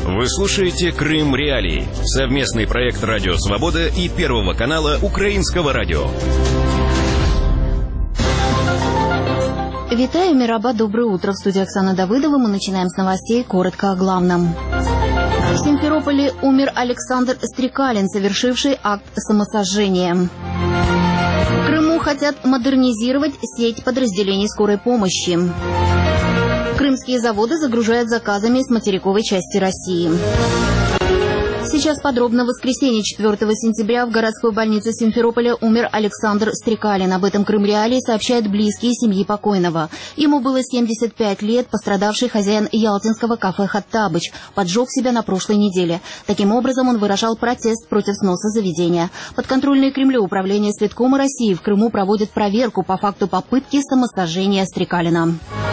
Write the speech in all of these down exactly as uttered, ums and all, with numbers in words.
Вы слушаете «Крым Реалии» — совместный проект «Радио Свобода» и Первого канала Украинского радио. Витаю, Мираба, доброе утро. В студии Оксана Давыдова. Мы начинаем с новостей, коротко о главном. В Симферополе умер Александр Стрекалин, совершивший акт самосожжения. В Крыму хотят модернизировать сеть подразделений скорой помощи. Крымские заводы загружают заказами с материковой части России. Сейчас подробно. В воскресенье четвёртого сентября в городской больнице Симферополя умер Александр Стрекалин. Об этом Крым Реалии сообщают близкие семьи покойного. Ему было семьдесят пять лет, пострадавший хозяин ялтинского кафе «Хаттабыч» поджег себя на прошлой неделе. Таким образом, он выражал протест против сноса заведения. Подконтрольное Кремлю управление Следкома России в Крыму проводит проверку по факту попытки самосожжения Стрекалина.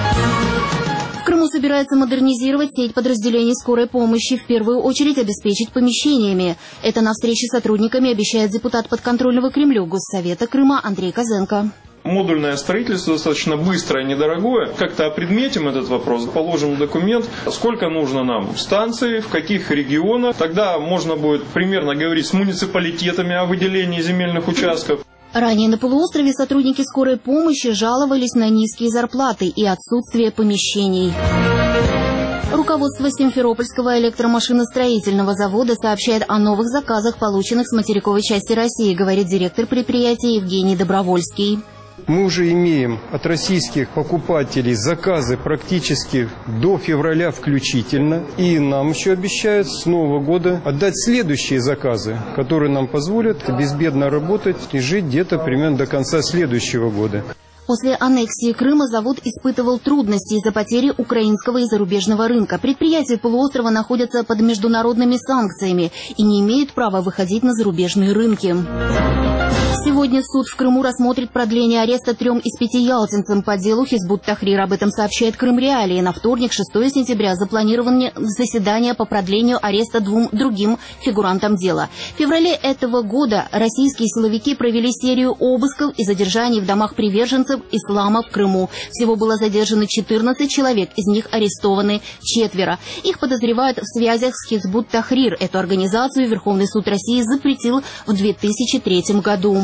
В Крыму собирается модернизировать сеть подразделений скорой помощи, в первую очередь обеспечить помещениями. Это на встрече с сотрудниками обещает депутат подконтрольного Кремлю Госсовета Крыма Андрей Козенко. Модульное строительство достаточно быстрое, недорогое. Как-то опредметим этот вопрос, положим документ, сколько нужно нам станций, в каких регионах. Тогда можно будет примерно говорить с муниципалитетами о выделении земельных участков. Ранее на полуострове сотрудники скорой помощи жаловались на низкие зарплаты и отсутствие помещений. Руководство Симферопольского электромашиностроительного завода сообщает о новых заказах, полученных с материковой части России, говорит директор предприятия Евгений Добровольский. Мы уже имеем от российских покупателей заказы практически до февраля включительно. И нам еще обещают с Нового года отдать следующие заказы, которые нам позволят безбедно работать и жить где-то примерно до конца следующего года. После аннексии Крыма завод испытывал трудности из-за потери украинского и зарубежного рынка. Предприятия полуострова находятся под международными санкциями и не имеют права выходить на зарубежные рынки. Сегодня суд в Крыму рассмотрит продление ареста трем из пяти ялтинцам по делу Хизбут Тахрир. Об этом сообщает Крым Реалии. На вторник, шестого сентября, запланировано заседание по продлению ареста двум другим фигурантам дела. В феврале этого года российские силовики провели серию обысков и задержаний в домах приверженцев ислама в Крыму. Всего было задержано четырнадцать человек, из них арестованы четверо. Их подозревают в связях с Хизбут Тахрир. Эту организацию Верховный суд России запретил в две тысячи третьем году.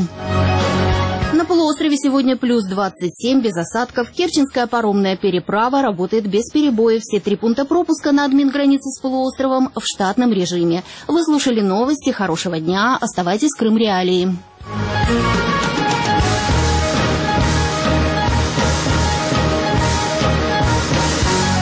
На полуострове сегодня плюс двадцать семь, без осадков. Керченская паромная переправа работает без перебоев. Все три пункта пропуска на админгранице с полуостровом в штатном режиме. Вы слушали новости. Хорошего дня. Оставайтесь в Крым Реалии.